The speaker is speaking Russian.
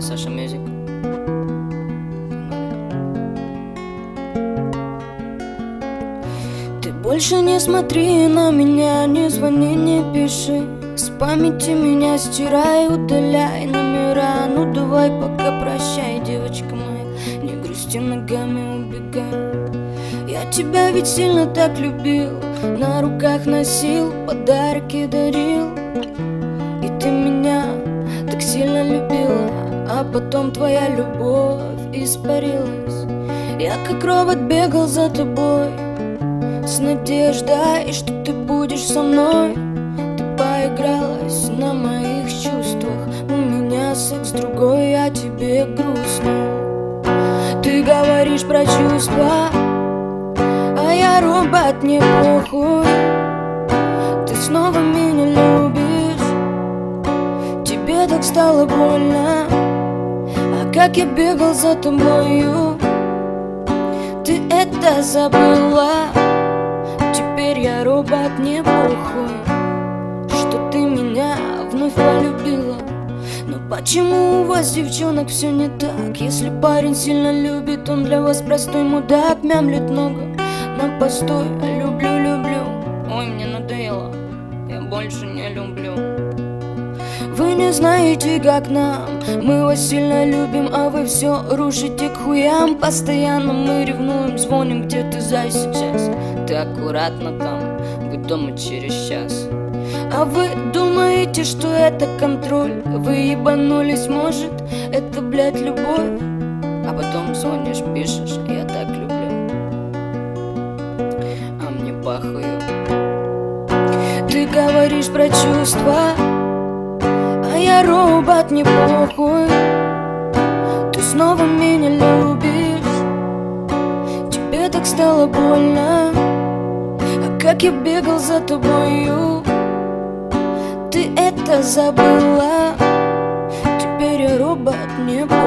Саша Мьюзик. Ты больше не смотри на меня, не звони, не пиши. С памяти меня стирай, удаляй номера. Ну давай пока прощай, девочка моя, не грусти, ногами убегай. Я тебя ведь сильно так любил, на руках носил, подарки дарил. И ты меня так сильно любила, а потом твоя любовь испарилась. Я как робот бегал за тобой с надеждой, что ты будешь со мной. Ты поигралась на моих чувствах, у меня секс другой, а тебе грустно. Ты говоришь про чувства, а я робот, не похуй. Ты снова меня любишь, тебе так стало больно. А как я бегал за тобою, ты это забыла. Теперь я робот, не похуй, что ты меня вновь полюбила. Но почему у вас, девчонок, все не так? Если парень сильно любит, он для вас простой мудак. Мямлит много на постой, люблю, люблю. Ой, мне надоело, я больше не люблю. Вы не знаете, как нам, мы вас сильно любим, а вы все рушите к хуям. Постоянно мы ревнуем, звоним, где ты, зай, сейчас? Ты аккуратно там, будь дома через час. А вы думаете, что это контроль? Вы ебанулись, может, это, блядь, любовь? А потом звонишь, пишешь, я так люблю, а мне похую. Ты говоришь про чувства, а я робот, не похуй. Ты снова меня любишь, тебе так стало больно. А как я бегал за тобою, ты это забыла. Теперь я робот, не похуй.